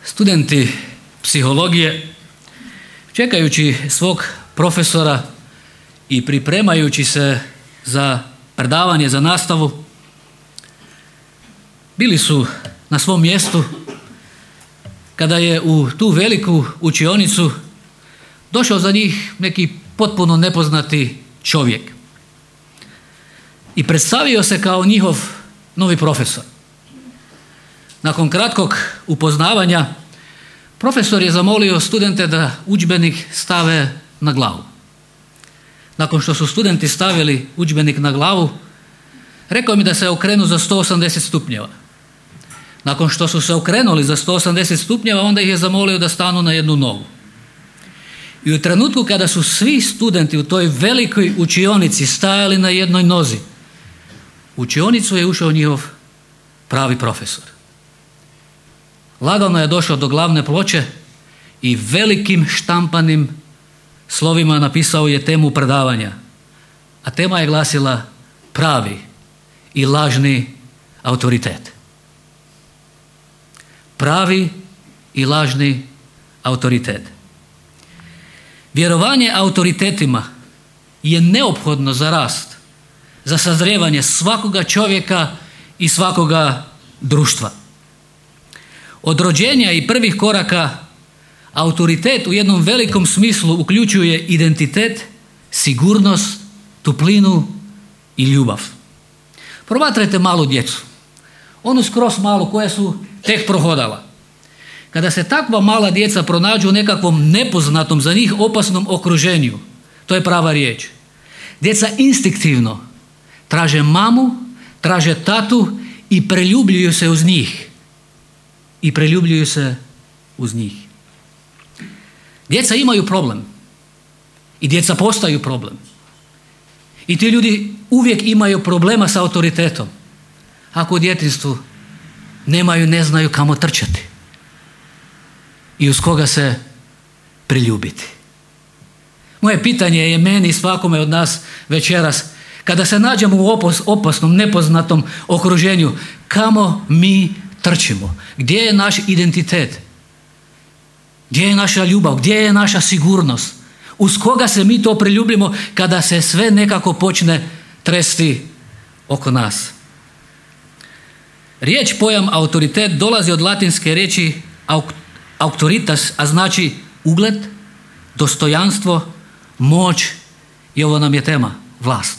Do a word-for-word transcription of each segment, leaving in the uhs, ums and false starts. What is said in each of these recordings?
Studenti psihologije, čekajući svog profesora i pripremajući se za predavanje, za nastavu, bili su na svom mjestu kada je u tu veliku učionicu došao za njih neki potpuno nepoznati čovjek i predstavio se kao njihov novi profesor. Nakon kratkog upoznavanja profesor je zamolio studente da udžbenik stave na glavu. Nakon što su studenti stavili udžbenik na glavu, rekao mi da se okrenu za sto osamdeset stupnjeva. Nakon što su se okrenuli za sto osamdeset stupnjeva, onda ih je zamolio da stanu na jednu nogu. I u trenutku kada su svi studenti u toj velikoj učionici stajali na jednoj nozi, u učionicu je ušao njihov pravi profesor. Lagano je došao do glavne ploče i velikim štampanim slovima napisao je temu predavanja. A tema je glasila pravi i lažni autoritet. Pravi i lažni autoritet. Vjerovanje autoritetima je neophodno za rast, za sazrijevanje svakoga čovjeka i svakoga društva. Od rođenja i prvih koraka autoritet u jednom velikom smislu uključuje identitet, sigurnost, toplinu i ljubav. Promatrajte malu djecu, onu skroz malu koja su tek prohodala. Kada se takva mala djeca pronađu u nekakvom nepoznatom, za njih opasnom okruženju, to je prava riječ. Djeca instinktivno traže mamu, traže tatu i preljubljuju se uz njih. I preljubljuju se uz njih. Djeca imaju problem. I djeca postaju problem. I ti ljudi uvijek imaju problema sa autoritetom. Ako u djetinjstvu nemaju, ne znaju kamo trčati. I uz koga se priljubiti. Moje pitanje je meni i svakome od nas večeras, kada se nađemo u opasnom, nepoznatom okruženju, kamo mi trčimo? Gdje je naš identitet? Gdje je naša ljubav? Gdje je naša sigurnost? Uz koga se mi to priljubimo kada se sve nekako počne tresti oko nas? Riječ pojam autoritet dolazi od latinske riječi auctoritas, a znači ugled, dostojanstvo, moć i ovo nam je tema, vlast.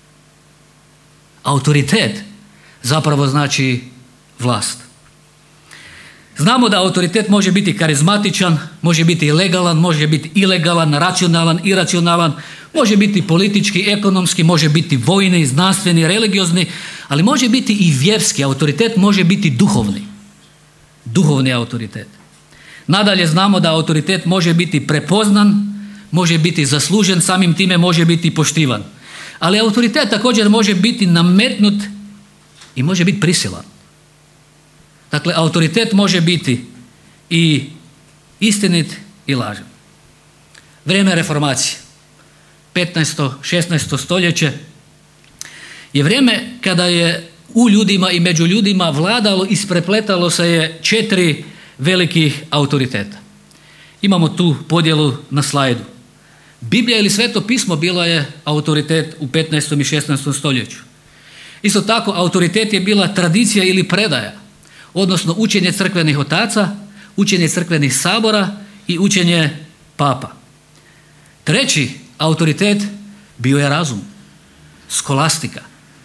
Autoritet zapravo znači vlast. Znamo da autoritet može biti karizmatičan, može biti legalan, može biti ilegalan, racionalan, iracionalan, može biti politički, ekonomski, može biti vojni, znanstveni, religiozni, ali može biti i vjerski autoritet, može biti duhovni. Duhovni autoritet. Nadalje znamo da autoritet može biti prepoznan, može biti zaslužen, samim time može biti poštivan. Ali autoritet također može biti nametnut i može biti prisilan. Dakle, autoritet može biti i istinit i lažan. Vrijeme reformacije, petnaesto šesnaesto stoljeće, je vrijeme kada je u ljudima i među ljudima vladalo, isprepletalo se je četiri velikih autoriteta. Imamo tu podjelu na slajdu. Biblija ili Sveto pismo bilo je autoritet u petnaestom i šesnaestom stoljeću. Isto tako, autoritet je bila tradicija ili predaja, odnosno učenje crkvenih otaca, učenje crkvenih sabora i učenje papa. Treći autoritet bio je razum, skolastika.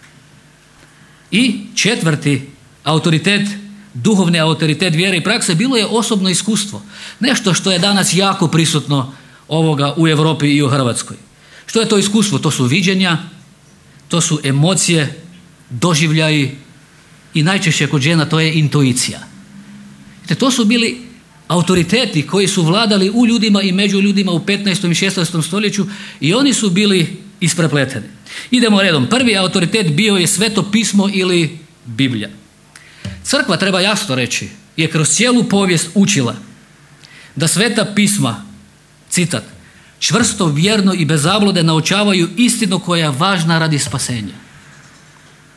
I četvrti autoritet, duhovni autoritet vjere i prakse, bilo je osobno iskustvo. Nešto što je danas jako prisutno ovoga u Europi i u Hrvatskoj. Što je to iskustvo? To su viđenja, to su emocije, doživljaji i najčešće kod žena to je intuicija. To su bili autoriteti koji su vladali u ljudima i među ljudima u petnaestom i šesnaestom stoljeću i oni su bili isprepleteni. Idemo redom. Prvi autoritet bio je Sveto pismo ili Biblija. Crkva, treba jasno reći, je kroz cijelu povijest učila da Sveta pisma, citat, čvrsto, vjerno i bez zablude naučavaju istinu koja je važna radi spasenja.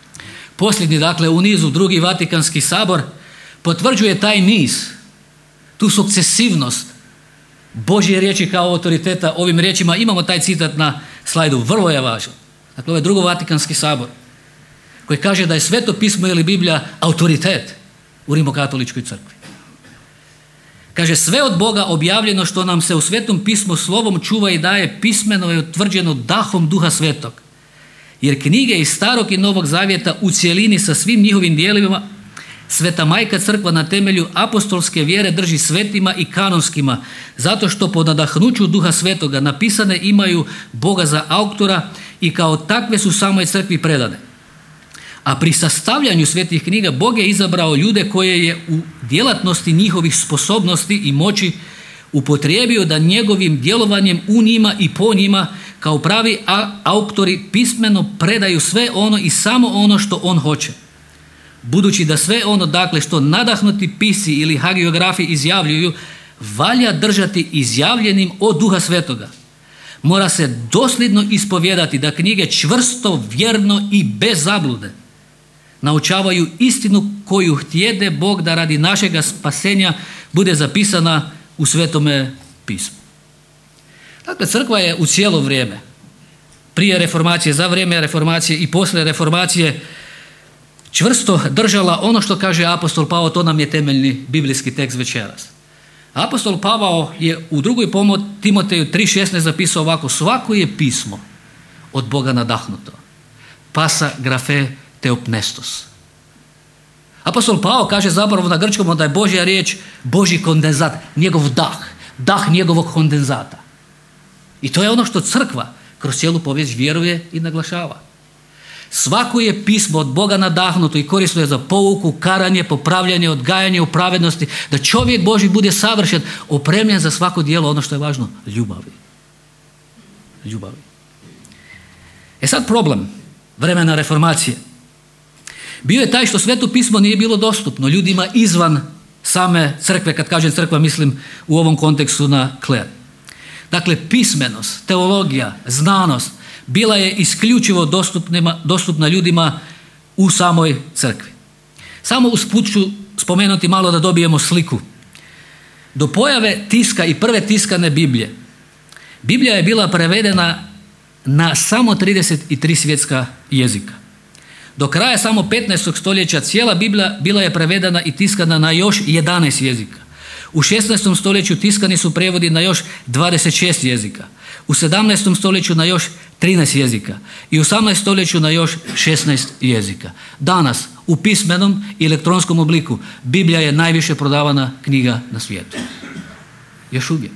Posljednji, dakle, u nizu, drugi Vatikanski sabor potvrđuje taj niz tu sukcesivnost Božje riječi kao autoriteta. Ovim riječima imamo taj citat na slajdu, vrlo je važan. Dakle, ovo je drugo Vatikanski sabor koji kaže da je Sveto pismo ili Biblija autoritet u Rimokatoličkoj crkvi. Kaže, sve od Boga objavljeno što nam se u Svetom pismu slovom čuva i daje, pismeno je utvrđeno dahom Duha Svetog. Jer knjige iz Starog i Novog Zavjeta u cjelini sa svim njihovim dijelovima Sveta Majka Crkva na temelju apostolske vjere drži svetima i kanonskima, zato što po nadahnuću Duha Svetoga napisane imaju Boga za autora i kao takve su samoj crkvi predane. A pri sastavljanju svetih knjiga Bog je izabrao ljude koje je u djelatnosti njihovih sposobnosti i moći upotrijebio da njegovim djelovanjem u njima i po njima kao pravi autori pismeno predaju sve ono i samo ono što on hoće. Budući da sve ono, dakle, što nadahnuti pisci ili hagiografi izjavljuju, valja držati izjavljenim od Duha Svetoga. Mora se dosljedno ispovijedati da knjige čvrsto, vjerno i bez zablude naučavaju istinu koju htjede Bog da radi našega spasenja bude zapisana u Svetome pismu. Dakle, crkva je u cijelo vrijeme, prije reformacije, za vrijeme reformacije i poslije reformacije, čvrsto držala ono što kaže apostol Pavao, to nam je temeljni biblijski tekst večeras. Apostol Pavao je u drugoj Timoteju tri šesnaest zapisao ovako: svako je pismo od Boga nadahnuto, pasa grafe teopnestos. Apostol Pavao kaže zapravo na grčkom da je Božja riječ Božji kondenzat, njegov dah, dah njegovog kondenzata. I to je ono što crkva kroz cijelu povijest vjeruje i naglašava. Svako je pismo od Boga nadahnuto i korisno je za pouku, karanje, popravljanje, odgajanje u pravednosti, da čovjek Božji bude savršen, opremljen za svako djelo, ono što je važno, ljubavi. Ljubavi. E sad problem vremena reformacije bio je taj što Sveto pismo nije bilo dostupno ljudima izvan same crkve. Kad kažem crkva, mislim u ovom kontekstu na kler. Dakle, pismenost, teologija, znanost bila je isključivo dostupna ljudima u samoj crkvi. Samo usput ću spomenuti malo da dobijemo sliku. Do pojave tiska i prve tiskane Biblije, Biblija je bila prevedena na samo trideset tri svjetska jezika. Do kraja samo petnaestog stoljeća cijela Biblija bila je prevedena i tiskana na još jedanaest jezika. U šesnaestom stoljeću tiskani su prevodi na još dvadeset šest jezika. U sedamnaestom stoljeću na još trinaest jezika. I u osamnaestom stoljeću na još šesnaest jezika. Danas u pismenom i elektronskom obliku Biblija je najviše prodavana knjiga na svijetu. Još uvijek.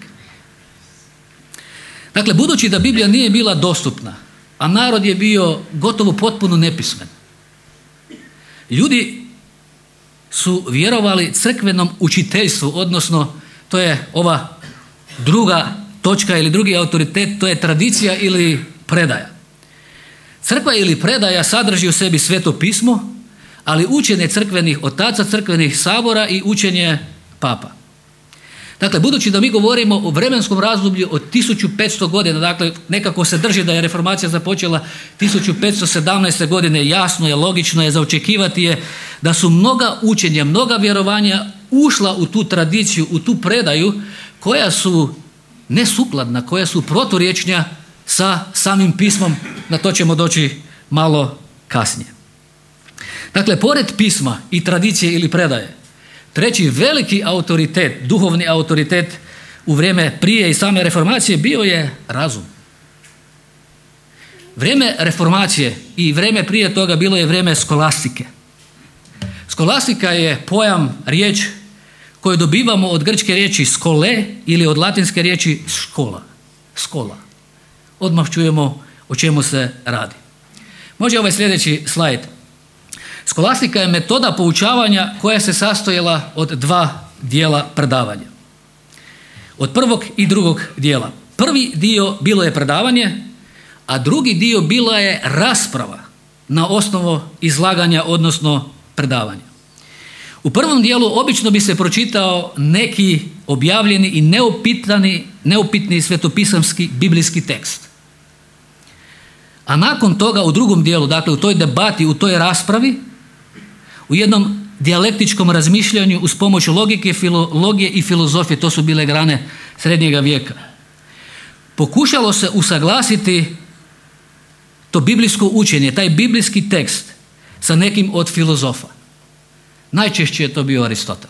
Dakle, budući da Biblija nije bila dostupna, a narod je bio gotovo potpuno nepismen, ljudi su vjerovali crkvenom učiteljstvu, odnosno to je ova druga točka ili drugi autoritet, to je tradicija ili predaja. Crkva ili predaja sadrži u sebi Sveto pismo, ali učenje crkvenih otaca, crkvenih sabora i učenje papa. Dakle, budući da mi govorimo o vremenskom razdoblju od tisuću petsto godina, dakle nekako se drži da je reformacija započela tisuću petsto sedamnaeste. godine, jasno je, logično je, za očekivati je da su mnoga učenja, mnoga vjerovanja ušla u tu tradiciju, u tu predaju koja su nesukladna, koja su proturječna sa samim pismom. Na to ćemo doći malo kasnije. Dakle, pored pisma i tradicije ili predaje, treći veliki autoritet, duhovni autoritet u vrijeme prije i same reformacije bio je razum. Vrijeme reformacije i vrijeme prije toga bilo je vrijeme skolastike. Skolastika je pojam, riječ koju dobivamo od grčke riječi skole ili od latinske riječi škola. Skola. Odmah čujemo o čemu se radi. Može ovaj sljedeći slajd. Skolastika je metoda poučavanja koja se sastojala od dva dijela predavanja. Od prvog i drugog dijela. Prvi dio bilo je predavanje, a drugi dio bila je rasprava na osnovu izlaganja, odnosno predavanja. U prvom dijelu obično bi se pročitao neki objavljeni i neupitani, neupitni svetopisamski biblijski tekst. A nakon toga u drugom dijelu, dakle u toj debati, u toj raspravi, u jednom dijalektičkom razmišljanju uz pomoć logike, filologije i filozofije. To su bile grane srednjega vijeka. Pokušalo se usaglasiti to biblijsko učenje, taj biblijski tekst sa nekim od filozofa. Najčešće je to bio Aristotel.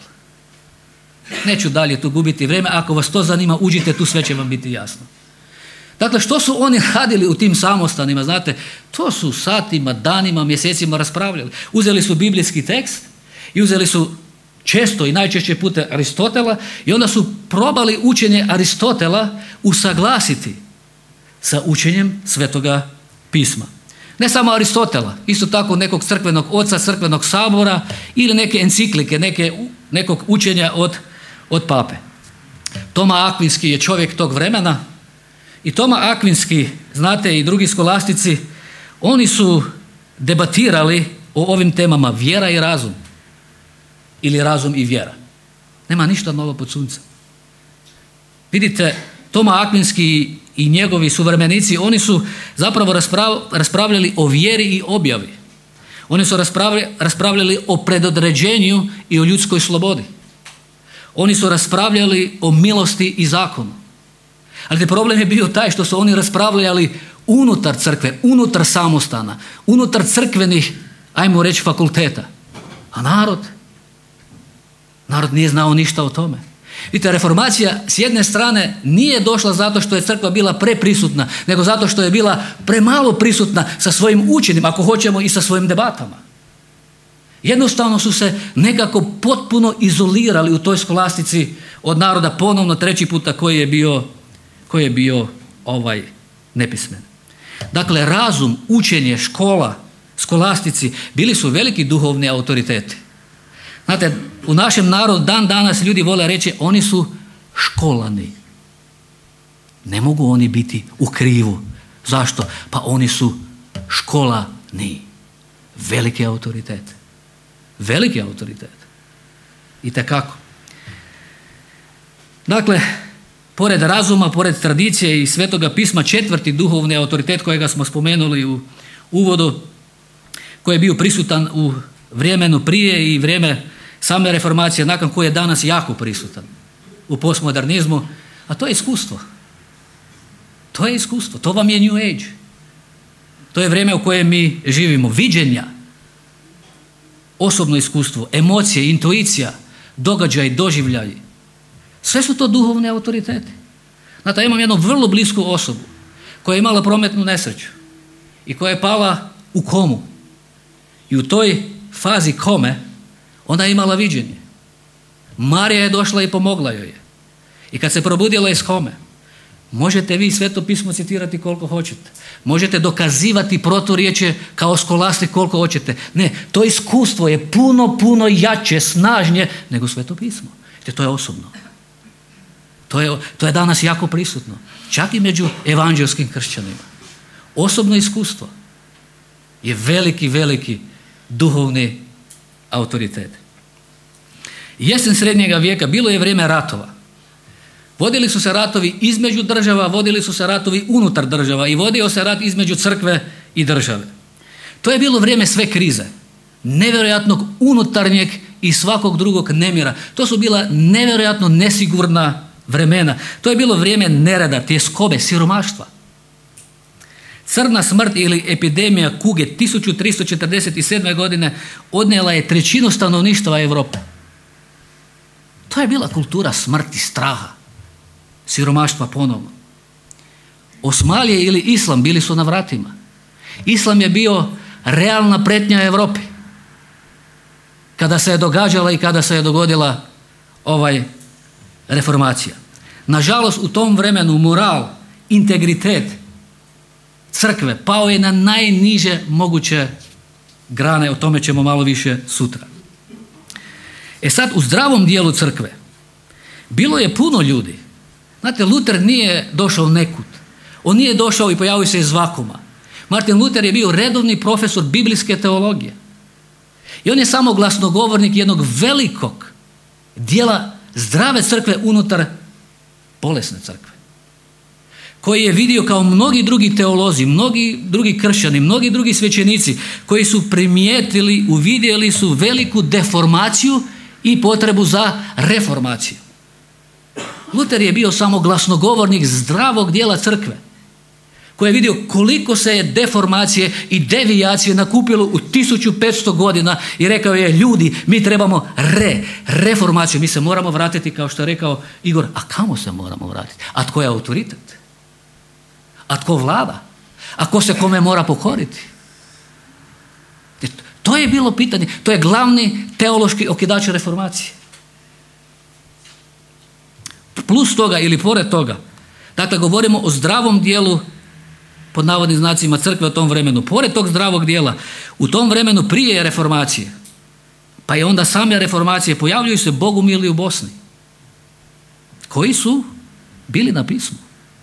Neću dalje tu gubiti vrijeme, ako vas to zanima, uđite tu, sve će vam biti jasno. Dakle, što su oni radili u tim samostanima, znate, to su satima, danima, mjesecima raspravljali. Uzeli su biblijski tekst i uzeli su često i najčešće puta Aristotela i onda su probali učenje Aristotela usaglasiti sa učenjem Svetoga pisma. Ne samo Aristotela, isto tako nekog crkvenog oca, crkvenog sabora ili neke enciklike, neke, nekog učenja od, od pape. Toma Akvinski je čovjek tog vremena i Toma Akvinski, znate, i drugi skolastici, oni su debatirali o ovim temama vjera i razum ili razum i vjera. Nema ništa novo pod suncem. Vidite, Toma Akvinski i njegovi suvremenici, oni su zapravo raspravljali o vjeri i objavi. Oni su raspravljali o predodređenju i o ljudskoj slobodi. Oni su raspravljali o milosti i zakonu. Ali problem je bio taj što su oni raspravljali unutar crkve, unutar samostana, unutar crkvenih, ajmo reći, fakulteta. A narod? Narod nije znao ništa o tome. Vidite, reformacija s jedne strane nije došla zato što je crkva bila preprisutna, nego zato što je bila premalo prisutna sa svojim učenjem, ako hoćemo i sa svojim debatama. Jednostavno su se nekako potpuno izolirali u toj skolastici od naroda, ponovno treći puta koji je bio, koji je bio ovaj nepismen. Dakle, razum, učenje, škola, skolastici bili su veliki duhovni autoriteti. Znate, u našem narodu dan danas ljudi vole reći oni su školani. Ne mogu oni biti u krivu. Zašto? Pa oni su školani. Veliki autoritet. Veliki autoritet. I tekako. Dakle, pored razuma, pored tradicije i Svetoga pisma, četvrti duhovni autoritet kojega smo spomenuli u uvodu, koji je bio prisutan u vremenu prije i vrijeme same reformacije, nakon koje je danas jako prisutan u postmodernizmu, a to je iskustvo. To je iskustvo, to vam je New Age. To je vrijeme u kojem mi živimo. Viđenja, osobno iskustvo, emocije, intuicija, događaj, doživljaji. Sve su to duhovne autoriteti. Znate, ja imam jednu vrlo blisku osobu koja je imala prometnu nesreću i koja je pala u komu. I u toj fazi kome ona je imala viđenje. Marija je došla i pomogla joj je. I kad se probudila iz kome, možete vi Sveto pismo citirati koliko hoćete. Možete dokazivati proturječje kao skolastik koliko hoćete. Ne, to iskustvo je puno, puno jače, snažnije nego Sveto pismo. Jer to je osobno. To je, to je danas jako prisutno. Čak i među evanđelskim kršćanima. Osobno iskustvo je veliki, veliki duhovni autoritet. Jesen srednjega vijeka bilo je vrijeme ratova. Vodili su se ratovi između država, vodili su se ratovi unutar država i vodio se rat između crkve i države. To je bilo vrijeme sve krize, nevjerojatnog unutarnjeg i svakog drugog nemira. To su bila nevjerojatno nesigurna vremena. To je bilo vrijeme nerada, tjeskobe, siromaštva. Crna smrt ili epidemija kuge tisuću tristo četrdeset sedme. godine odnijela je trećinu stanovništva Europe. To je bila kultura smrti, straha, siromaštva ponovno. Osmalije ili islam bili su na vratima. Islam je bio realna pretnja Europi. Kada se je događala i kada se je dogodila ovaj reformacija. Nažalost, u tom vremenu moral, integritet crkve pao je na najniže moguće grane, o tome ćemo malo više sutra. E sad, u zdravom dijelu crkve bilo je puno ljudi. Znate, Luter nije došao nekud. On nije došao i pojavio se iz vakuma. Martin Luther je bio redovni profesor biblijske teologije. I on je samo glasnogovornik jednog velikog dijela zdrave crkve unutar bolesne crkve. koji je vidio kao mnogi drugi teolozi, mnogi drugi kršćani, mnogi drugi svećenici koji su primijetili, uvidjeli su veliku deformaciju i potrebu za reformaciju. Luter je bio samo glasnogovornik zdravog dijela crkve koji je vidio koliko se je deformacije i devijacije nakupilo u tisuću petsto godina i rekao je, ljudi, mi trebamo re, reformaciju, mi se moramo vratiti, kao što je rekao Igor, a kamo se moramo vratiti? A tko je autoritet? A tko vlada? A ko se kome mora pokoriti? To je bilo pitanje, to je glavni teološki okidač reformacije. Plus toga ili pored toga, dakle govorimo o zdravom dijelu, pod navodnim znacima, crkve u tom vremenu. Pored tog zdravog dijela, u tom vremenu prije reformacije, pa i onda same reformacije, pojavljuju se bogumili u Bosni, koji su bili na pismu.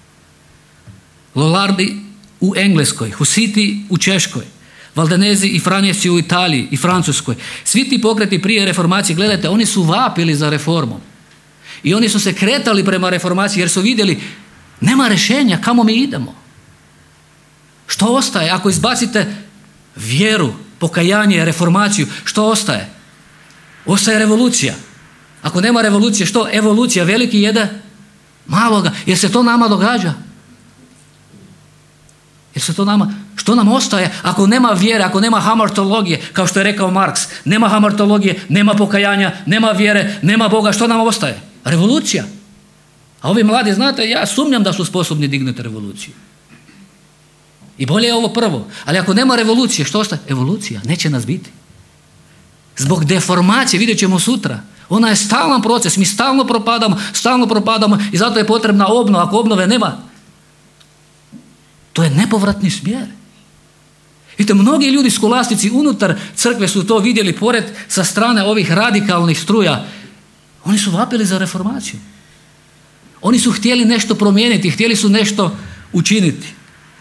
Lollardi u Engleskoj, Husiti u Češkoj, Valdenezi i Franjevci u Italiji i Francuskoj. Svi ti pokreti prije reformacije, gledajte, oni su vapili za reformom. I oni su se kretali prema reformaciji jer su vidjeli, nema rješenja, kamo mi idemo. Što ostaje ako izbacite vjeru, pokajanje, reformaciju, što ostaje? Ostaje revolucija. Ako nema revolucije, što? Evolucija, veliki jede maloga. Jer se to nama događa. Jer se to nama, što nam ostaje ako nema vjere, ako nema hamartologije, kao što je rekao Marks, nema hamartologije, nema pokajanja, nema vjere, nema Boga, što nam ostaje? Revolucija. A ovi mladi, znate, ja sumnjam da su sposobni dignuti revoluciju. I bolje je ovo prvo. Ali ako nema revolucije, što ostaje? Evolucija. Neće nas biti. Zbog deformacije, vidjet ćemo sutra. Ona je stalan proces. Mi stalno propadamo, stalno propadamo i zato je potrebna obnova. Ako obnove nema, to je nepovratni smjer. Vidite, mnogi ljudi, skolastici unutar crkve su to vidjeli, pored sa strane ovih radikalnih struja. Oni su vapili za reformaciju. Oni su htjeli nešto promijeniti, htjeli su nešto učiniti.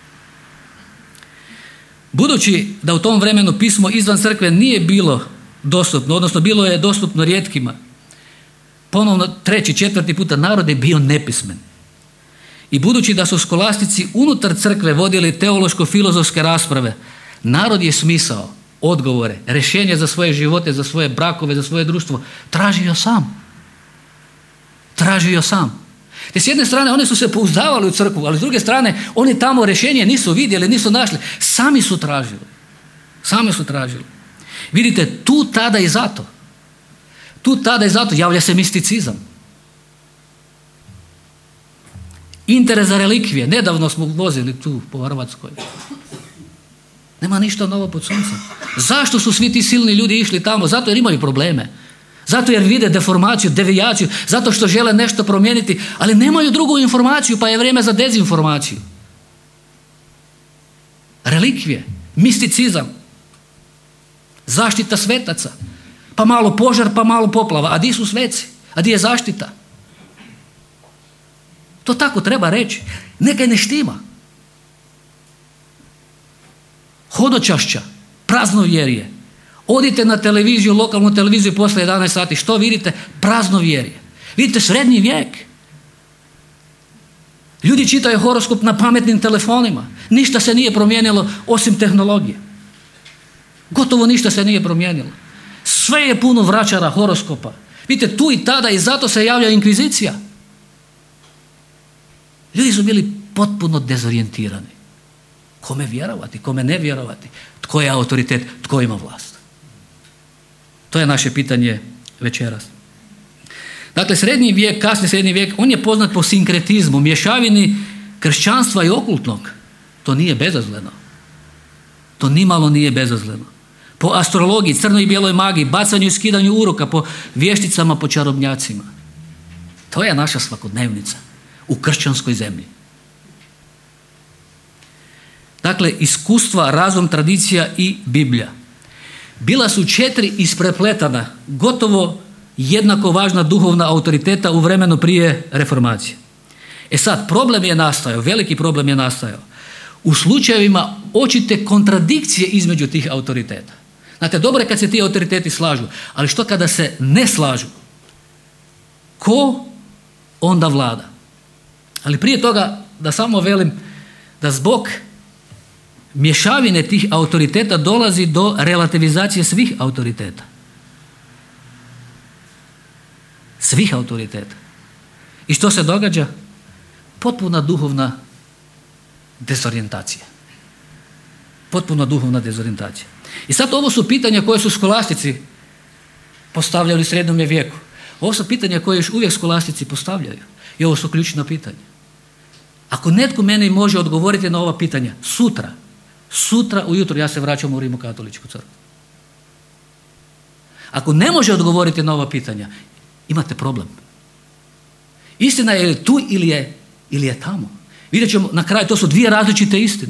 Budući da u tom vremenu pismo izvan crkve nije bilo dostupno, odnosno bilo je dostupno rijetkima, ponovno treći, četvrti puta narod je bio nepismen. I budući da su skolastici unutar crkve vodili teološko-filozofske rasprave, narod je smisao, odgovore, rješenje za svoje živote, za svoje brakove, za svoje društvo, tražio sam. Tražio sam. Te s jedne strane oni su se pouzdavali u crkvu, ali s druge strane oni tamo rješenje nisu vidjeli, nisu našli. Sami su tražili. Sami su tražili. Vidite, tu tada i zato. Tu tada i zato javlja se misticizam. Interes za relikvije. Nedavno smo vozili tu po Hrvatskoj. Nema ništa novo pod suncem. Zašto su svi ti silni ljudi išli tamo? Zato jer imaju probleme. Zato jer vide deformaciju, devijaciju, zato što žele nešto promijeniti, ali nemaju drugu informaciju, pa je vrijeme za dezinformaciju. Relikvije, misticizam, zaštita svetaca, pa malo požar, pa malo poplava. A di su sveci? A di je zaštita? To tako treba reći. Nekaj ne štima. Hodočašća, praznovjerje. Odite na televiziju, lokalnu televiziju poslije jedanaest sati. Što vidite? Praznovjerje. Vidite srednji vijek. Ljudi čitaju horoskop na pametnim telefonima. Ništa se nije promijenilo osim tehnologije. Gotovo ništa se nije promijenilo. Sve je puno vračara horoskopa. Vidite, tu i tada i zato se javlja inkvizicija. Ljudi su bili potpuno dezorijentirani. Kome vjerovati, kome ne vjerovati, tko je autoritet, tko ima vlast. To je naše pitanje večeras. Dakle, srednji vijek, kasni srednji vijek, on je poznat po sinkretizmu, mješavini kršćanstva i okultnog. To nije bezazleno. To nimalo nije bezazleno. Po astrologiji, crnoj i bijeloj magiji, bacanju i skidanju uroka, po vješticama, po čarobnjacima. To je naša svakodnevnica u kršćanskoj zemlji. Dakle, iskustva, razum, tradicija i Biblija. Bila su četiri isprepletana, gotovo jednako važna duhovna autoriteta u vremenu prije reformacije. E sad, problem je nastajao, veliki problem je nastajao u slučajevima očite kontradikcije između tih autoriteta. Znate, dobro je kad se ti autoriteti slažu, ali što kada se ne slažu? Ko onda vlada? Ali prije toga da samo velim da zbog mješavine tih autoriteta dolazi do relativizacije svih autoriteta. Svih autoriteta. I što se događa? Potpuna duhovna dezorijentacija. Potpuna duhovna dezorijentacija. I sad ovo su pitanja koje su skolastici postavljali u srednjem vijeku. Ovo su pitanja koje još uvijek skolastici postavljaju. I ovo su ključna pitanja. Ako netko meni može odgovoriti na ova pitanja sutra, sutra ujutro ja se vraćam u Rimokatoličku crkvu. Ako ne može odgovoriti na ova pitanja, imate problem. Istina je li tu ili je, ili je tamo. Vidjet ćemo na kraju, to su dvije različite istine.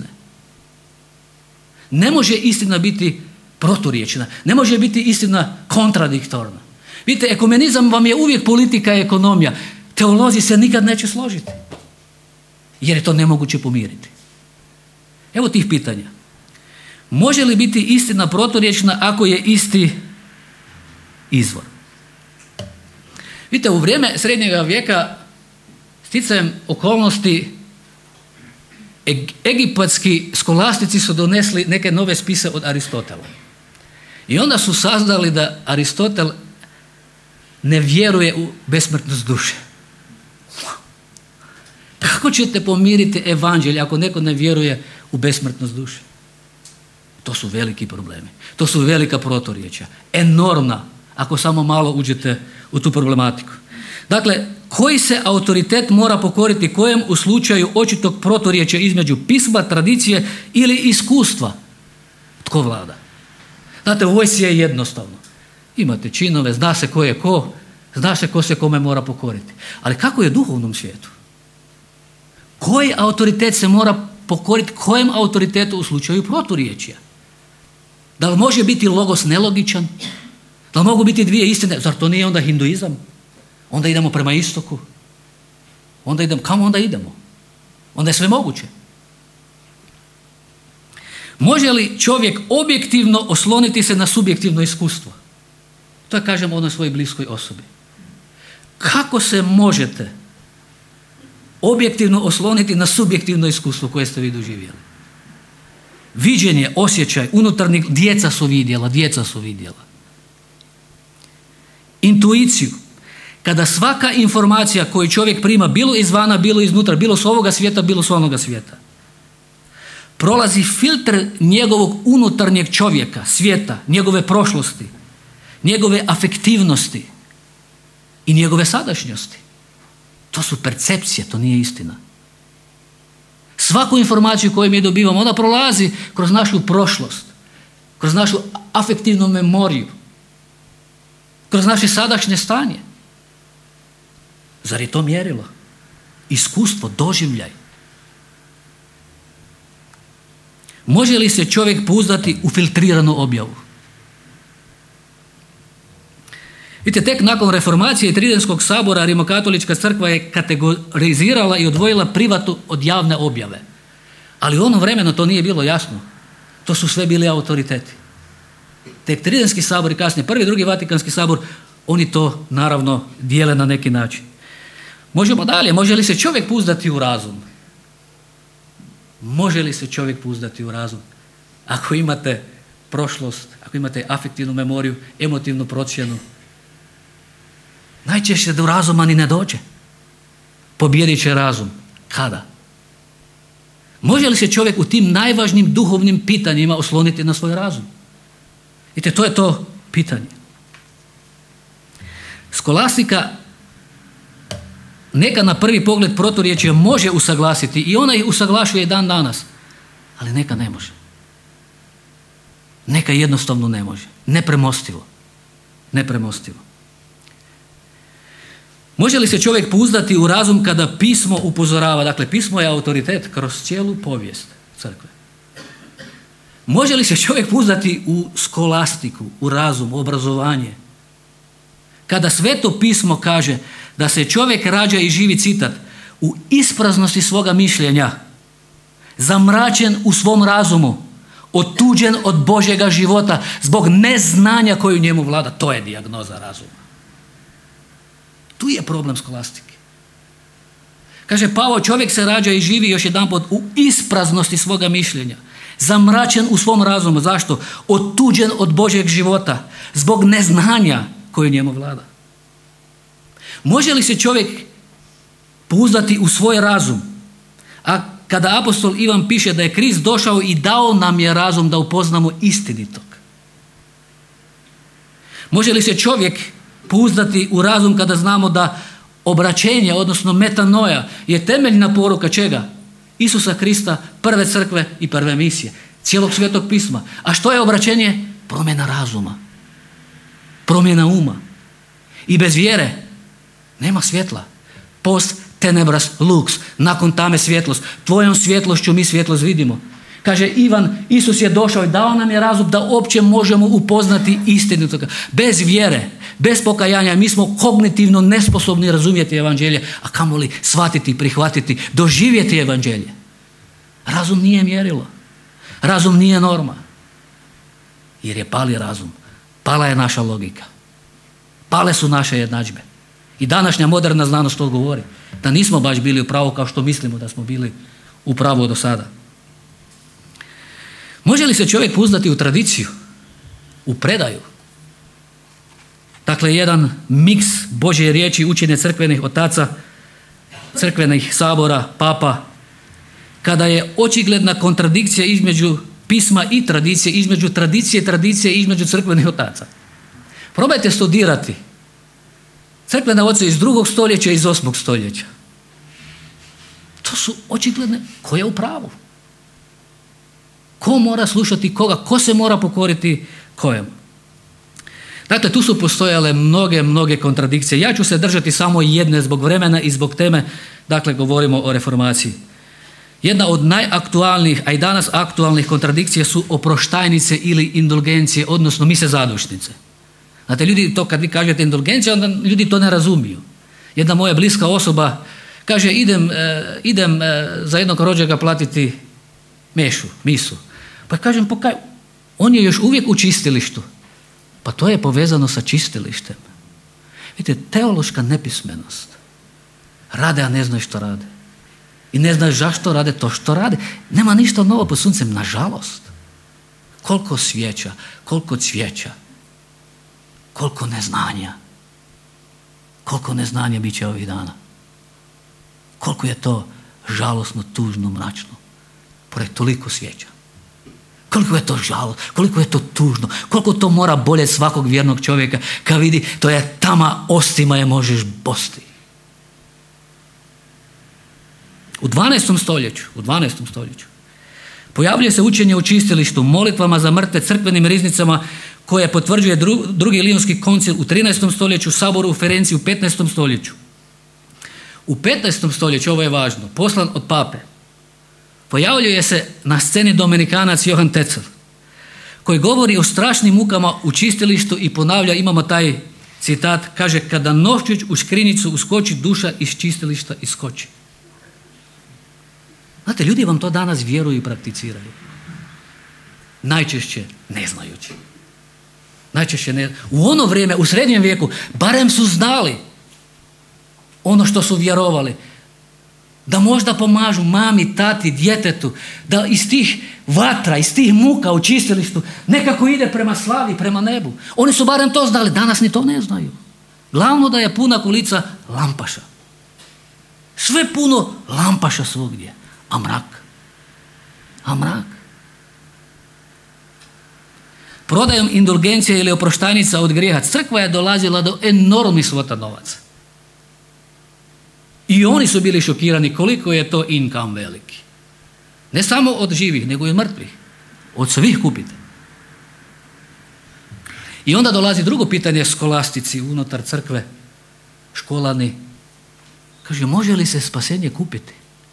Ne može istina biti proturječna, ne može biti istina kontradiktorna. Vidite, ekumenizam vam je uvijek politika i ekonomija. Teolozi se nikad neće složiti, jer je to nemoguće pomiriti. Evo tih pitanja. Može li biti istina proturječna ako je isti izvor? Vidite, u vrijeme srednjega vijeka sticajem okolnosti egipatski skolastici su donesli neke nove spise od Aristotela. I onda su saznali da Aristotel ne vjeruje u besmrtnost duše. Kako ćete pomiriti evanđelje ako neko ne vjeruje u besmrtnost duše? To su veliki problemi. To su velika proturječja. Enormna, ako samo malo uđete u tu problematiku. Dakle, koji se autoritet mora pokoriti kojem u slučaju očitog proturječja između pisma, tradicije ili iskustva? Tko vlada? Znate, u vojsci je jednostavno. Imate činove, zna se ko je ko, zna se ko se kome mora pokoriti. Ali kako je u duhovnom svijetu? Koji autoritet se mora pokoriti kojem autoritetu u slučaju proturječja? Da li može biti logos nelogičan? Da li mogu biti dvije istine? Zar to nije onda hinduizam? Onda idemo prema istoku. Onda idemo, kamo onda idemo? Onda je sve moguće. Može li čovjek objektivno osloniti se na subjektivno iskustvo? To je, kažem, onoj svojoj bliskoj osobi. Kako se možete objektivno osloniti na subjektivno iskustvo koje ste vi doživjeli? Viđenje, osjećaj, unutarnjeg, djeca su vidjela, djeca su vidjela. Intuiciju. Kada svaka informacija koju čovjek prima, bilo izvana, bilo iznutra, bilo s ovoga svijeta, bilo s onoga svijeta, prolazi filtr njegovog unutarnjeg čovjeka, svijeta, njegove prošlosti, njegove afektivnosti i njegove sadašnjosti. To su percepcije, to nije istina. Svaku informaciju koju mi dobivamo, ona prolazi kroz našu prošlost, kroz našu afektivnu memoriju, kroz naše sadašnje stanje. Zar je to mjerilo? Iskustvo, doživljaj. Može li se čovjek pouzdati u filtriranu objavu? Vidite, tek nakon reformacije i Tridentskog sabora Rimokatolička crkva je kategorizirala i odvojila privatnu od javne objave. Ali u ono vremenu to nije bilo jasno. To su sve bili autoriteti. Tek Tridentski sabor i kasnije prvi i drugi Vatikanski sabor, oni to naravno dijele na neki način. Možemo dalje. Može li se čovjek pouzdati u razum? Može li se čovjek pouzdati u razum? Ako imate prošlost, ako imate afektivnu memoriju, emotivnu procjenu, najčešće do razuma ni ne dođe. Pobijedit će razum. Kada? Može li se čovjek u tim najvažnijim duhovnim pitanjima osloniti na svoj razum? Vidite, to je to pitanje. Skolastika neka na prvi pogled proturječje može usaglasiti i ona ih usaglašuje dan danas, ali neka ne može. Neka jednostavno ne može. Nepremostivo. Nepremostivo. Može li se čovjek pouzdati u razum kada pismo upozorava? Dakle, pismo je autoritet kroz cijelu povijest crkve. Može li se čovjek pouzdati u skolastiku, u razum, u obrazovanje? Kada Sveto pismo kaže da se čovjek rađa i živi, citat, u ispraznosti svoga mišljenja, zamračen u svom razumu, otuđen od Božjega života zbog neznanja koju njemu vlada, to je dijagnoza razuma. Tu je problem skolastike. Kaže Pavao, čovjek se rađa i živi još jedanput u ispraznosti svoga mišljenja. Zamračen u svom razumu. Zašto? Otuđen od Božjeg života. Zbog neznanja koje njemu vlada. Može li se čovjek pouzdati u svoj razum? A kada apostol Ivan piše da je Krist došao i dao nam je razum da upoznamo istinitog. Može li se čovjek pouzdati u razum kada znamo da obraćenje, odnosno metanoja, je temeljna poruka čega? Isusa Krista, prve crkve i prve misije, cijelog Svetog pisma. A što je obraćenje? Promjena razuma, promjena uma. I bez vjere nema svjetla. Post tenebras lux, nakon tame svjetlost. Tvojom svjetlošću mi svjetlost vidimo. Kaže Ivan, Isus je došao i dao nam je razum da uopće možemo upoznati istinu. Bez vjere, bez pokajanja, mi smo kognitivno nesposobni razumjeti evanđelje, a kamoli shvatiti, prihvatiti, doživjeti evanđelje. Razum nije mjerilo. Razum nije norma. Jer je pali razum. Pala je naša logika. Pale su naše jednadžbe. I današnja moderna znanost to govori. Da nismo baš bili u pravu kao što mislimo da smo bili u pravu do sada. Može li se čovjek pouzdati u tradiciju, u predaju? Dakle, jedan miks Božje riječi, učenje crkvenih otaca, crkvenih sabora, papa, kada je očigledna kontradikcija između pisma i tradicije, između tradicije i tradicije i između crkvenih otaca. Probajte studirati crkvene oce iz drugog stoljeća i iz osmog stoljeća. To su očigledne, ko je u pravu? Ko mora slušati koga? Ko se mora pokoriti kojemu? Dakle, tu su postojale mnoge, mnoge kontradikcije. Ja ću se držati samo jedne zbog vremena i zbog teme, dakle, govorimo o reformaciji. Jedna od najaktualnijih, a i danas aktualnih kontradikcija su oproštajnice ili indulgencije, odnosno mise zadušnice. Znate, ljudi to kad vi kažete indulgencija, onda ljudi to ne razumiju. Jedna moja bliska osoba kaže, idem, eh, idem eh, za jednog rođaka platiti mešu, misu. Pa kažem, pokaj, on je još uvijek u čistilištu. Pa to je povezano sa čistilištem. Vidite, teološka nepismenost. Rade, a ne znaju što rade. I ne znaju zašto rade to što rade. Nema ništa novo pod suncem, nažalost. Koliko svijeća, koliko cvijeća, koliko neznanja. Koliko neznanja bit će ovih dana. Koliko je to žalosno, tužno, mračno. Pored toliko svijeća. Koliko je to žalosno, koliko je to tužno, koliko to mora boljeti svakog vjernog čovjeka kad vidi to je tama ostima je možeš bosti. U dvanaestom stoljeću, u dvanaestom stoljeću pojavljuje se učenje u čistilištu, molitvama za mrtve, crkvenim riznicama koje potvrđuje dru, drugi Lijunski koncil u trinaestom stoljeću, saboru u Ferenciji u petnaestom stoljeću. U petnaestom stoljeću, ovo je važno, poslan od pape, pojavljuje se na sceni Dominikanac Johan Tetzel, koji govori o strašnim mukama u čistilištu i ponavlja, imamo taj citat, kaže, kada novčić u škrinjicu uskoči, duša iz čistilišta iskoči. Znate, ljudi vam to danas vjeruju i prakticiraju. Najčešće ne znajući. Najčešće ne... U ono vrijeme, u srednjem vijeku, barem su znali ono što su vjerovali. Da možda pomažu mami, tati, djetetu, da iz tih vatra, iz tih muka u čistilištu nekako ide prema slavi, prema nebu. Oni su barem to znali, danas ni to ne znaju. Glavno da je puna kulica lampaša. Sve puno lampaša svugdje, a mrak. A mrak. Prodajom indulgencija ili oproštajnica od grijeha crkva je dolazila do enormnih svota novaca. I oni su bili šokirani koliko je to income veliki. Ne samo od živih, nego i od mrtvih. Od svih kupite. I onda dolazi drugo pitanje skolastici unutar crkve, školani. Kaže, može li se spasenje kupiti?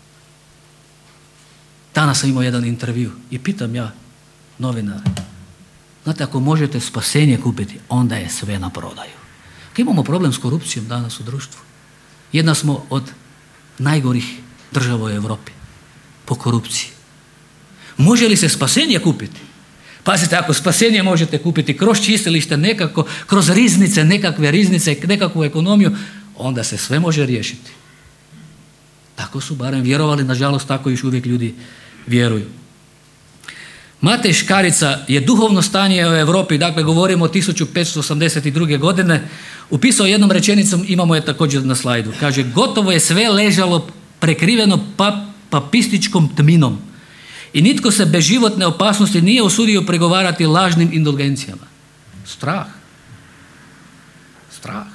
Danas sam imao jedan intervju i pitam ja novinara. Znate, ako možete spasenje kupiti, onda je sve na prodaju. Kad imamo problem s korupcijom danas u društvu. Jedna smo od najgorih država u Europi po korupciji. Može li se spasenje kupiti? Pazite, ako spasenje možete kupiti kroz čistilište nekako, kroz riznice, nekakve riznice, nekakvu ekonomiju, onda se sve može riješiti. Tako Tako su barem vjerovali, nažalost tako još uvijek ljudi vjeruju. Matej Škarica je duhovno stanje u Europi, dakle govorimo o tisuću petsto osamdeset druge. godine, upisao jednom rečenicom, imamo je također na slajdu. Kaže, gotovo je sve ležalo prekriveno pap, papističkom tminom i nitko se bez životne opasnosti nije usudio pregovarati lažnim indulgencijama. Strah. Strah.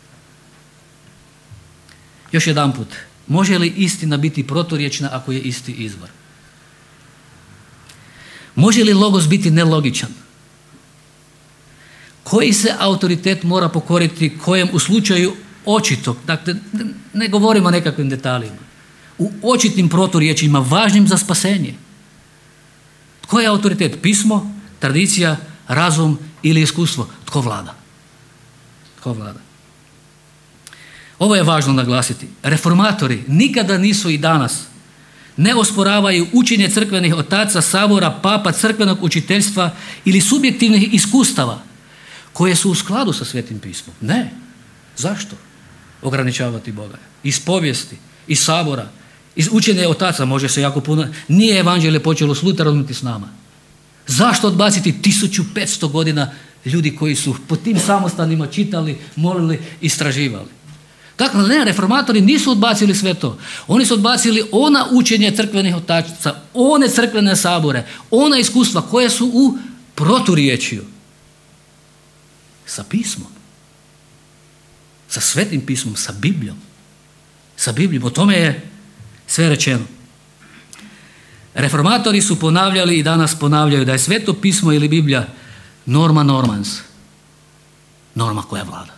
Još jedan put, može li istina biti proturječna ako je isti izvor? Može li logos biti nelogičan? Koji se autoritet mora pokoriti kojem u slučaju očitog, dakle ne govorimo o nekakvim detaljima, u očitim proturječima važnim za spasenje? Tko je autoritet? Pismo, tradicija, razum ili iskustvo? Tko vlada? Tko vlada? Ovo je važno naglasiti. Reformatori nikada nisu i danas ne osporavaju učenje crkvenih otaca, sabora, papa, crkvenog učiteljstva ili subjektivnih iskustava koje su u skladu sa Svetim pismom. Ne. Zašto ograničavati Boga? Iz povijesti, iz sabora, iz učenja otaca može se jako puno. Nije evanđelje počelo s Luterom niti s nama. Zašto odbaciti tisuću petsto godina ljudi koji su po tim samostanima čitali, molili, istraživali? Dakle, ne, reformatori nisu odbacili sve to. Oni su odbacili ona učenja crkvenih otaca, one crkvene sabore, ona iskustva koje su u proturječju sa pismom, sa Svetim pismom, sa Biblijom. Sa Biblijom, o tome je sve rečeno. Reformatori su ponavljali i danas ponavljaju da je Sveto pismo ili Biblija norma normans, norma koja vlada.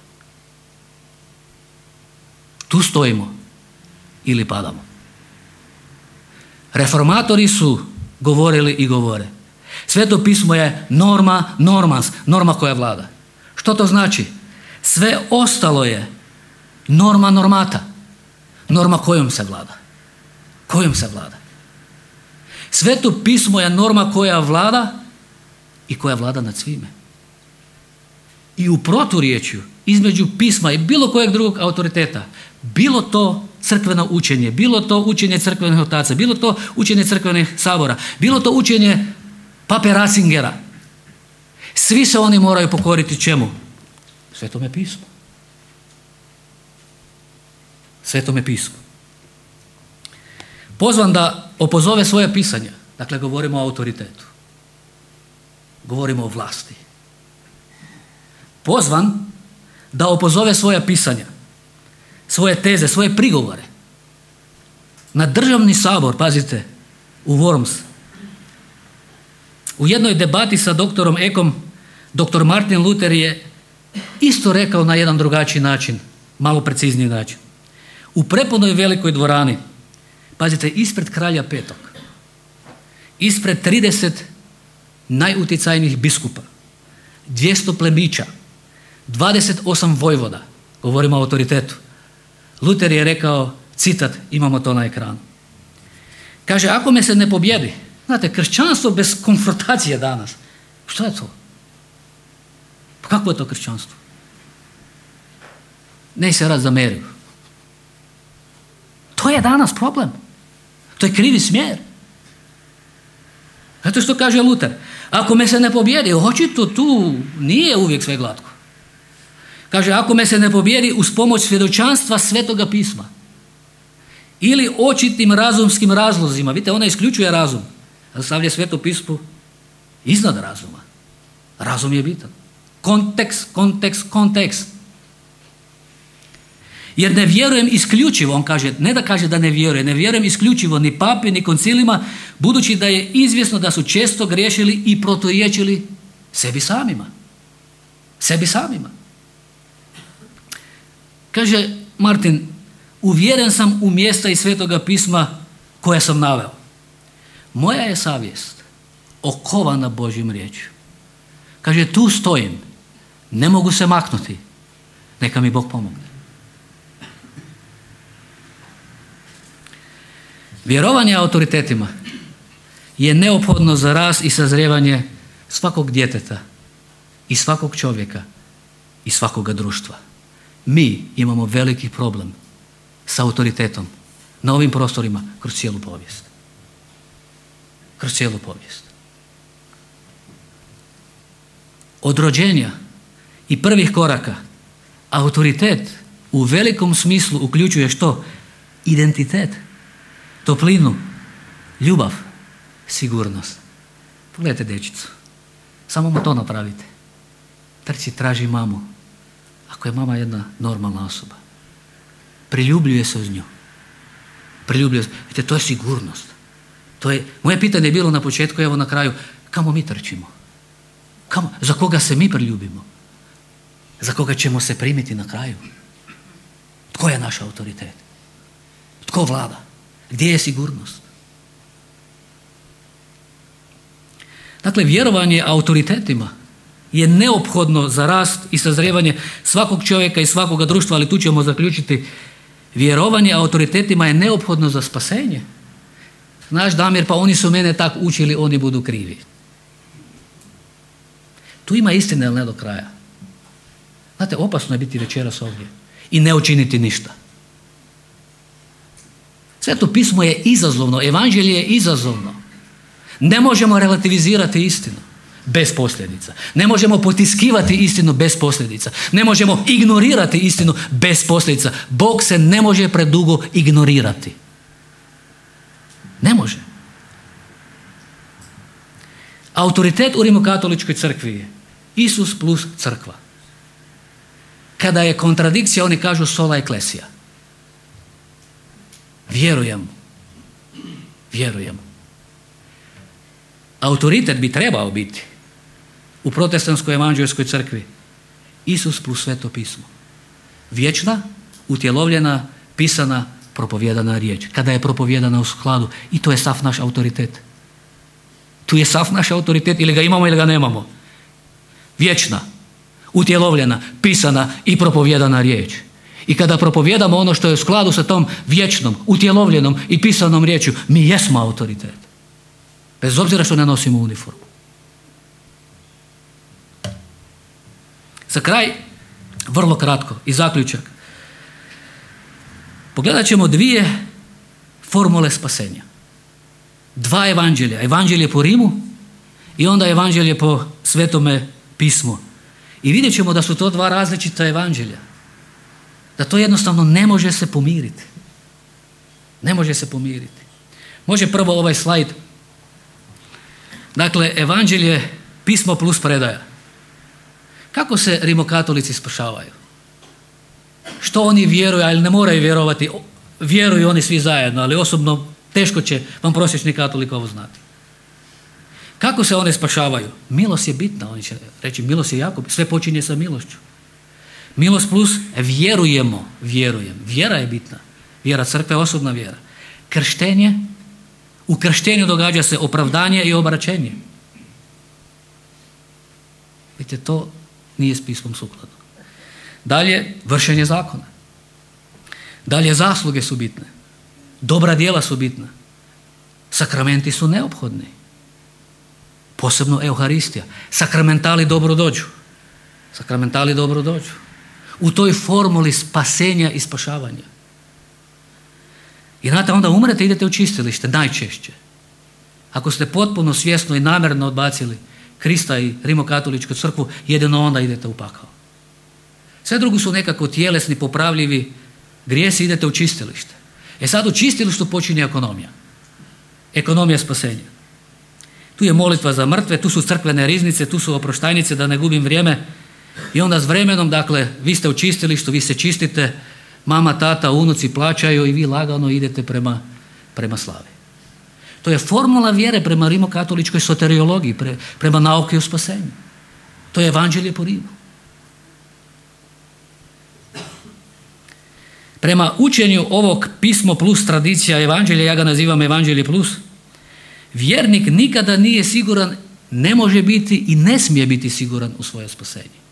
Tu stojimo ili padamo. Reformatori su govorili i govore. Sveto pismo je norma normans, norma koja vlada. Što to znači? Sve ostalo je norma normata, norma kojom se vlada. Kojom se vlada. Sveto pismo je norma koja vlada i koja vlada nad svime. I u proturječju između pisma i bilo kojeg drugog autoriteta, bilo to crkveno učenje, bilo to učenje crkvenih otaca, bilo to učenje crkvenih sabora, bilo to učenje pape Ratzingera, svi se oni moraju pokoriti čemu? Svetome pismu. Svetome pismu. Pozvan da opozove svoje pisanje, dakle govorimo o autoritetu, govorimo o vlasti. Pozvan da opozove svoja pisanja, svoje teze, svoje prigovore na državni sabor, pazite, u Worms. U jednoj debati sa doktorom Ekom, doktor Martin Luther je isto rekao na jedan drugačiji način, malo precizniji način. U prepunoj velikoj dvorani, pazite, ispred kralja Petog, ispred trideset najuticajnijih biskupa, dvjesto plemića, dvadeset osam vojvoda, govorimo o autoritetu. Luther je rekao, citat, imamo to na ekranu. Kaže, ako me se ne pobjedi, znate, kršćanstvo bez konfrontacije danas, što je to? Pa kako je to kršćanstvo? Ne se raz zameriju. To je danas problem. To je krivi smjer. Zato što kaže Luther, ako me se ne pobjedi, očito tu nije uvijek sve glatko. Kaže, ako me se ne pobjedi uz pomoć svjedočanstva Svetoga pisma ili očitim razumskim razlozima, vidite, ona isključuje razum, a stavlja Sveto pismo iznad razuma. Razum je bitan. Kontekst, kontekst, kontekst. Jer ne vjerujem isključivo, on kaže, ne da kaže da ne vjeruje, ne vjerujem isključivo ni papi, ni koncilima, budući da je izvjesno da su često griješili i proturječili sebi samima. Sebi samima. Kaže Martin, uvjeren sam u mjesta iz Svetoga pisma koje sam naveo. Moja je savjest okovana Božjim riječju. Kaže, tu stojim, ne mogu se maknuti, neka mi Bog pomogne. Vjerovanje autoritetima je neophodno za rast i sazrijevanje svakog djeteta i svakog čovjeka i svakoga društva. Mi imamo veliki problem s autoritetom na ovim prostorima kroz cijelu povijest. Kroz cijelu povijest. Od rođenja i prvih koraka autoritet u velikom smislu uključuje što? Identitet, toplinu, ljubav, sigurnost. Pogledajte dječicu. Samo mu to napravite. Trči, traži mamu. Ako je mama jedna normalna osoba. Priljubljuje se uz nju. Priljubljuje se. Vidite, to je sigurnost. To je, moje pitanje je bilo na početku, evo na kraju, kamo mi trčimo? Kamo, za koga se mi priljubimo? Za koga ćemo se primiti na kraju? Tko je naš autoritet? Tko vlada? Gdje je sigurnost? Dakle, vjerovanje autoritetima je neophodno za rast i sazrijevanje svakog čovjeka i svakoga društva, ali tu ćemo zaključiti, vjerovanje autoritetima je neophodno za spasenje. Znaš, Damir, pa oni su mene tak učili, oni budu krivi. Tu ima istine, ali ne do kraja. Znate, opasno je biti večeras ovdje i ne učiniti ništa. Sveto pismo je izazovno, evanđelje je izazovno. Ne možemo relativizirati istinu bez posljedica. Ne možemo potiskivati istinu bez posljedica. Ne možemo ignorirati istinu bez posljedica. Bog se ne može predugo ignorirati. Ne može. Autoritet u Rimokatoličkoj crkvi je Isus plus crkva. Kada je kontradikcija, oni kažu sola eklesija. Vjerujem. Vjerujem. Autoritet bi trebao biti u protestantskoj evanđeljskoj crkvi Isus plus Sveto pismo. Vječna, utjelovljena, pisana, propovjedana riječ. Kada je propovjedana u skladu, i to je sav naš autoritet. Tu je sav naš autoritet, ili ga imamo ili ga nemamo. Vječna, utjelovljena, pisana i propovjedana riječ. I kada propovjedamo ono što je u skladu sa tom vječnom, utjelovljenom i pisanom riječju, mi jesmo autoritet. Bez obzira što ne nosimo uniformu. Za kraj, vrlo kratko i zaključak. Pogledat ćemo dvije formule spasenja. Dva evanđelja. Evanđelje po Rimu i onda evanđelje po Svetome pismu. I vidjet ćemo da su to dva različita evanđelja. Da to jednostavno ne može se pomiriti. Ne može se pomiriti. Može prvo ovaj slajd. Dakle, evanđelje, pismo plus predaja. Kako se rimokatolici spašavaju? Što oni vjeruju, ali ne moraju vjerovati? Vjeruju oni svi zajedno, ali osobno teško će vam prosječni katolik ovo znati. Kako se one spašavaju? Milost je bitna, oni će reći, milost je jako, sve počinje sa milošću. Milost plus vjerujemo, vjerujem. Vjera je bitna. Vjera crkve je osobna vjera. Krštenje, u krštenju događa se opravdanje i obraćenje. Vidite, to nije s pismom sukladno. Dalje, vršenje zakona. Dalje, zasluge su bitne. Dobra djela su bitna. Sakramenti su neophodni. Posebno Euharistija. Sakramentali dobro dođu. Sakramentali dobro dođu. U toj formuli spasenja i spašavanja. I znate, onda umrete i idete u čistilište, najčešće. Ako ste potpuno svjesno i namjerno odbacili Krista i Rimokatoličku crkvu, jedino onda idete u pakao. Sve drugo su nekako tjelesni, popravljivi grijesi, idete u čistilište. E sad u čistilištu počinje ekonomija. Ekonomija spasenja. Tu je molitva za mrtve, tu su crkvene riznice, tu su oproštajnice, da ne gubim vrijeme. I onda s vremenom, dakle, vi ste u čistilištu, vi se čistite, mama, tata, unuci plaćaju i vi lagano idete prema, prema slavi. To je formula vjere prema rimokatoličkoj soteriologiji, pre, prema nauki o spasenju. To je evanđelje po Rimu. Prema učenju ovog pismo plus tradicija evanđelja, ja ga nazivam evanđelje plus, vjernik nikada nije siguran, ne može biti i ne smije biti siguran u svoje spasenje.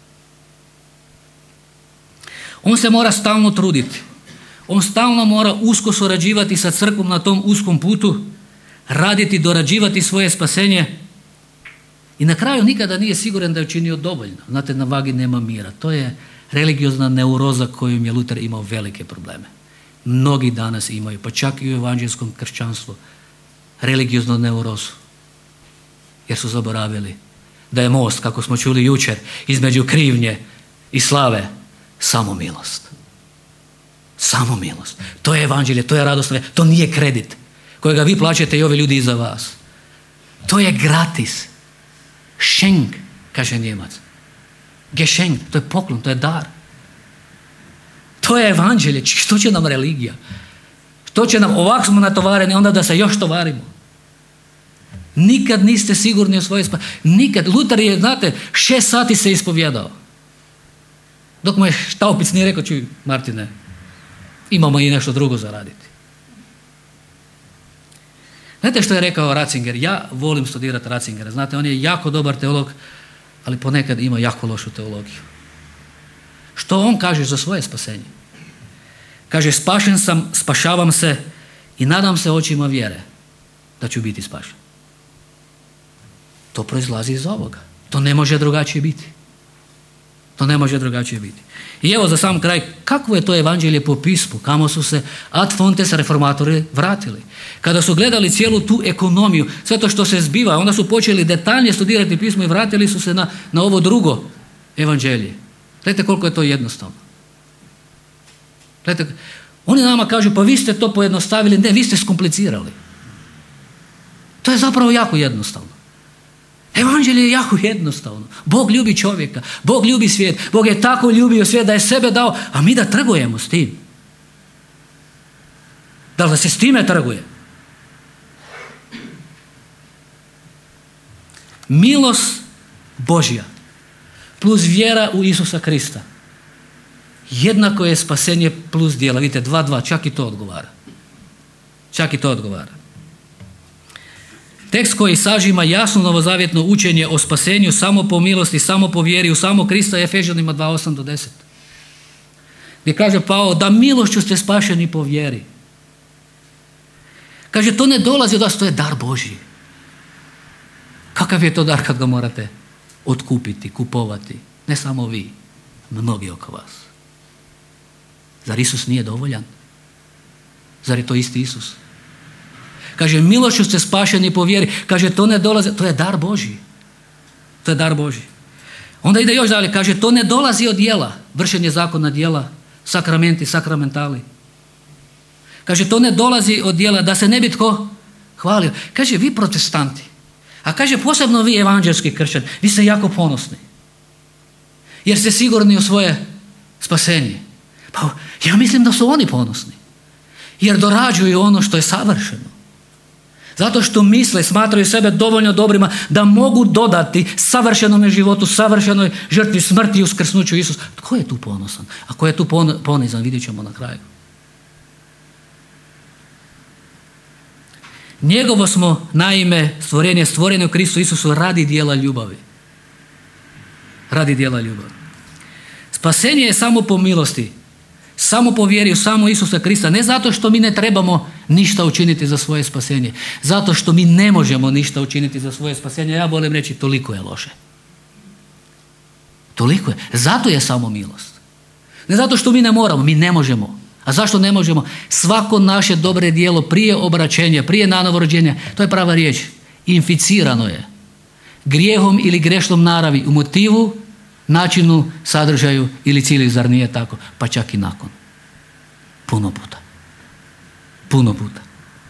On se mora stalno truditi. On stalno mora usko surađivati sa crkvom na tom uskom putu, raditi, dorađivati svoje spasenje i na kraju nikada nije siguran da je učinio dovoljno. Znate, na vagi nema mira. To je religiozna neuroza kojom je Luter imao velike probleme. mnogi danas imaju, pa čak i u evanđelskom kršćanstvu, religioznu neurozu. Jer su zaboravili da je most, kako smo čuli jučer, između krivnje i slave, samo milost. Samo milost. To je evanđelje, to je radosno, to nije kredit kojega vi plaćate i ovi ljudi iza vas. To je gratis. Schenk, kaže Njemac. Geschenk, to je poklon, to je dar. To je evanđelje. Što će nam religija? Što će nam, ovako smo natovareni, onda da se još tovarimo. Nikad niste sigurni u svoje spasenje. Nikad. Luter je, znate, šest sati se ispovjedao. Dok mu je Štaupic nije rekao, čuj, Martine, imamo i nešto drugo za raditi. Znate što je rekao Ratzinger? Ja volim studirati Ratzingera. Znate, on je jako dobar teolog, ali ponekad ima jako lošu teologiju. Što on kaže za svoje spasenje? Kaže, spašen sam, spašavam se i nadam se očima vjere da ću biti spašen. To proizlazi iz ovoga. To ne može drugačije biti. To ne može drugačije biti. I evo za sam kraj, kakvo je to evanđelje po pismu, kamo su se ad fontes reformatori vratili. Kada su gledali cijelu tu ekonomiju, sve to što se zbiva, onda su počeli detaljnije studirati pismo i vratili su se na, na ovo drugo evanđelje. Gledajte koliko je to jednostavno. Gledajte, oni nama kažu, pa vi ste to pojednostavili, ne, vi ste skomplicirali. To je zapravo jako jednostavno. Evanđelje je jako jednostavno. Bog ljubi čovjeka, Bog ljubi svijet, Bog je tako ljubio svijet da je sebe dao, a mi da trgujemo s tim. Da li se s time trguje? Milost Božja plus vjera u Isusa Krista jednako je spasenje plus djela. Vidite, dva, dva, čak i to odgovara. Čak i to odgovara. Tekst koji sažima jasno novozavjetno učenje o spasenju samo po milosti, samo po vjeri, u samo Krista je Efežanima dva, osam do deset. Gdje kaže Pavao da milošću ste spašeni po vjeri. Kaže, to ne dolazi od vas, to je dar Božji. Kakav je to dar kad ga morate otkupiti, kupovati? Ne samo vi, mnogi oko vas. Zar Isus nije dovoljan? Zar je to isti Isus? Kaže, milošću ste spašeni po vjeri. Kaže, to ne dolazi, to je dar Božji. To je dar Božji. Onda ide još dalje, kaže, to ne dolazi od djela, vršenje zakona djela, sakramenti, sakramentali. Kaže, to ne dolazi od djela, da se ne bi tko hvalio. Kaže, vi protestanti, a kaže, posebno vi evanđelski kršćani, vi ste jako ponosni. Jer ste sigurni u svoje spasenje. Pa ja mislim da su oni ponosni. Jer dorađuju ono što je savršeno. Zato što misle, smatraju sebe dovoljno dobrima da mogu dodati savršenome životu, savršenoj žrtvi smrti i uskrsnuću Isusa. Tko je tu ponosan? A ko je tu ponizan? Vidjet ćemo na kraju. Njegovo smo, naime, stvorenje stvorene u Kristu Isusu radi djela ljubavi. Radi djela ljubavi. Spasenje je samo po milosti, samo po vjeri u samo Isusa Krista. Ne zato što mi ne trebamo ništa učiniti za svoje spasenje. Zato što mi ne možemo ništa učiniti za svoje spasenje. Ja volim reći, toliko je loše. Toliko je. Zato je samo milost. Ne zato što mi ne moramo, mi ne možemo. A zašto ne možemo? Svako naše dobre djelo prije obraćenja, prije nanovo rođenja, to je prava riječ, inficirano je grijehom ili grešnom naravi u motivu, načinu, sadržaju ili cilju, zar nije tako? Pa čak i nakon. Puno puta. Puno puta.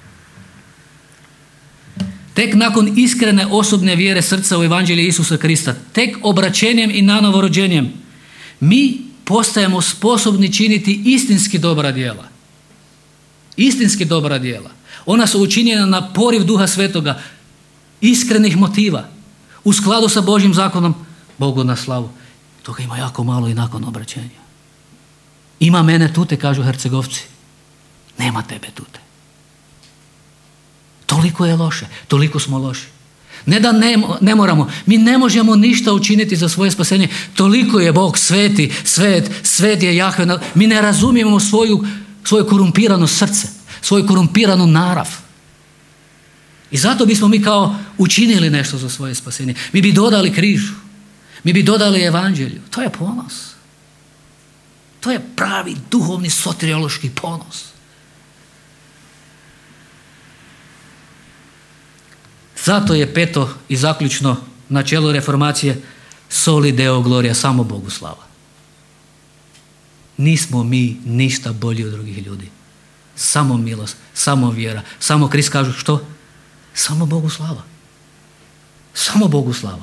Tek nakon iskrene osobne vjere srca u evanđelje Isusa Krista, tek obraćenjem i nanovo rođenjem, mi postajemo sposobni činiti istinski dobra djela. Istinski dobra djela. Ona su učinjena na poriv Duha Svetoga, iskrenih motiva, u skladu sa Božjim zakonom, Bogu na slavu. Toga ima jako malo i nakon obraćenja. Ima mene tute, kažu Hercegovci. Nema tebe tute. Toliko je loše, toliko smo loši. Ne da ne, ne moramo, mi ne možemo ništa učiniti za svoje spasenje. Toliko je Bog sveti, svet, svet je Jahve. Mi ne razumijemo svoju, svoje korumpirano srce, svoju korumpiranu narav. I zato bismo mi kao učinili nešto za svoje spasenje. Mi bi dodali križu. Mi bi dodali evanđelju. To je ponos. To je pravi duhovni soteriološki ponos. Zato je peto i zaključno načelo reformacije soli deo gloria, samo Bogu slava. Nismo mi ništa bolji od drugih ljudi. Samo milost, samo vjera, samo Krist kažu što? Samo Bogu slava. Samo Bogu slava.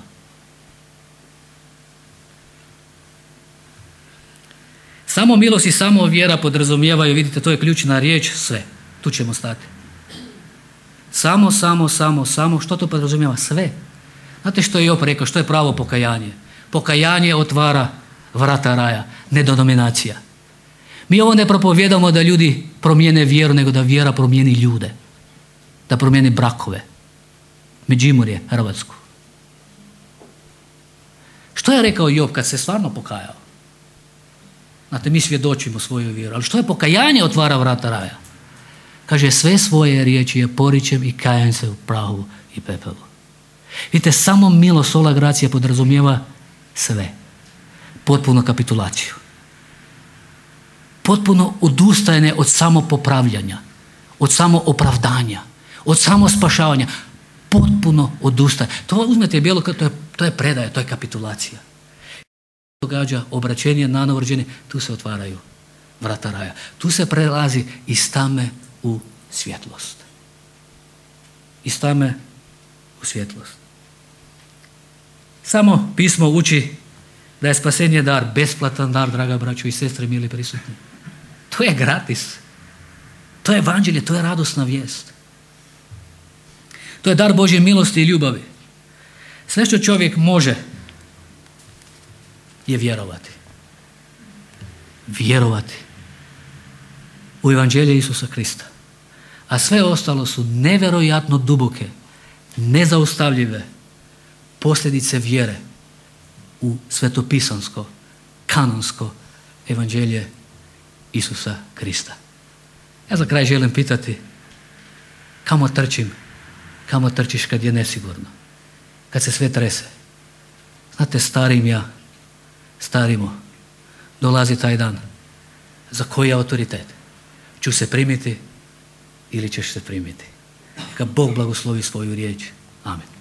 Samo milost i samo vjera podrazumijevaju, vidite, to je ključna riječ, sve. Tu ćemo stati. Samo, samo, samo, samo, što to podrazumijeva? Sve. Znate što je Job rekao, što je pravo pokajanje? Pokajanje otvara vrata raja, ne denominacija. Mi ovo ne propovijedamo da ljudi promijene vjeru, nego da vjera promijeni ljude. Da promijeni brakove. Međimurje, Hrvatsku. Što je rekao Job kad se stvarno pokajao? Znate, mi svjedočimo svoju vjeru, ali što je pokajanje otvara vrata raja? Kaže, sve svoje riječi je poričem i kajem se u prahu i pepelu. Vidite, samo milost, sola gracija podrazumijeva sve. Potpuno kapitulaciju. Potpuno odustajanje od samopopravljanja, od samoopravdanja, od samospašavanja. Potpuno odustaje. To uzmete bijelo, to je, to je predaja, to je kapitulacija. Događa obraćenje, nanovo rođenje, tu se otvaraju vrata raja. Tu se prelazi iz tame u svjetlost. Iz tame u svjetlost. Samo pismo uči da je spasenje dar, besplatan dar, draga braćo i sestre, mili prisutni. To je gratis. To je evanđelje, to je radosna vijest. To je dar Božje milosti i ljubavi. Sve što čovjek može je vjerovati. Vjerovati u evanđelje Isusa Krista. A sve ostalo su nevjerojatno duboke, nezaustavljive posljedice vjere u svetopisansko, kanonsko evanđelje Isusa Krista. Ja za kraj želim pitati, kamo trčim? Kamo trčiš kad je nesigurno? Kad se sve trese? Znate, starim ja, starimo, dolazi taj dan. Za koji autoritet? Ću se primiti ili ćeš se primiti? Neka Bog blagoslovi svoju riječ. Amen.